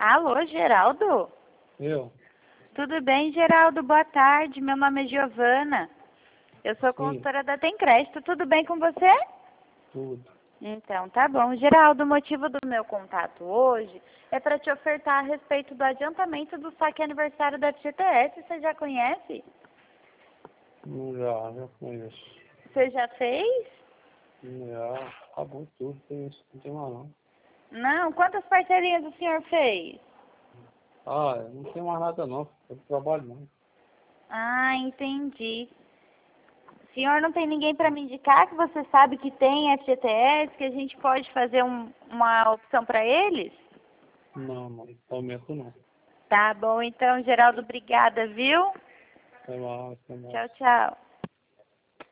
Alô, Geraldo? Eu? Tudo bem, Geraldo? Boa tarde. Meu nome é Giovana. Eu sou consultora da Tem Crédito. Tudo bem com você? Tudo. Então, tá bom. Geraldo, o motivo do meu contato hoje é para te ofertar a respeito do adiantamento do saque aniversário da FGTS. Você já conhece? Já conheço. Você já fez? Já, acabou tudo, tem isso, não tem mais não. Não? Quantas parcelinhas o senhor fez? Não tem mais nada não, eu trabalho não. Ah, entendi. O senhor não tem ninguém para me indicar que você sabe que tem FGTS, que a gente pode fazer uma opção para eles? Não, no momento não. Tá bom, então, Geraldo, obrigada, viu? Até mais, até mais. Tchau, tchau.